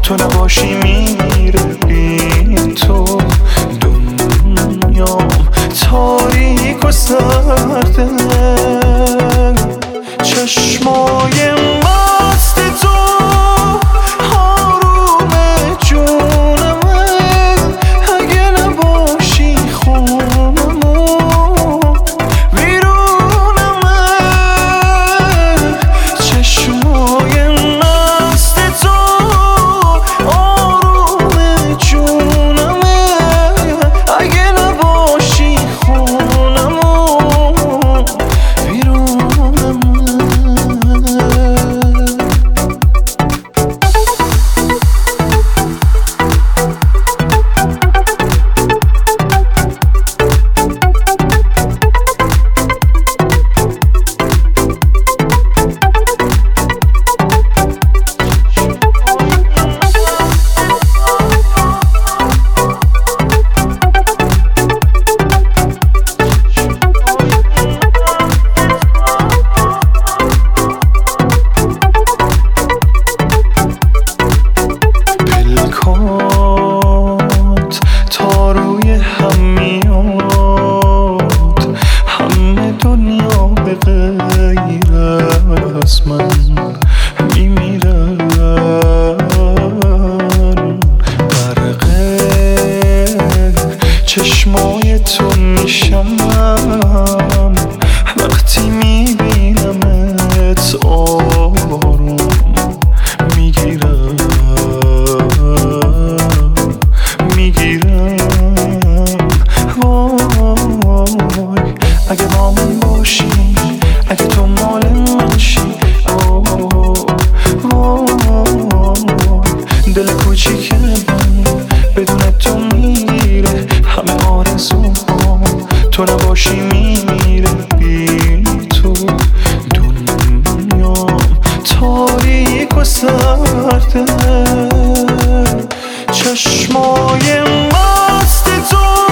تو نباشی میره بی تو دنیام تاریک و سرده چشمای مست تو آروم جونمه اگه نباشی خونمون ویرونمه چشمای مست تو آروم جونمه اگه نباشی خونمون ویرونمه تا روی هم میاد همه دنیا به غیر از من میمیرن غرقه چشمای تو میشم وقتی میبینمت آروم میگیرم وای اگه با من باشی اگه تو مال من شی وای دل کوچیک من بدون تو میره همه آرزوام تو نباشی میره بی تو دنیام تاریک و سرده چشمای مست تو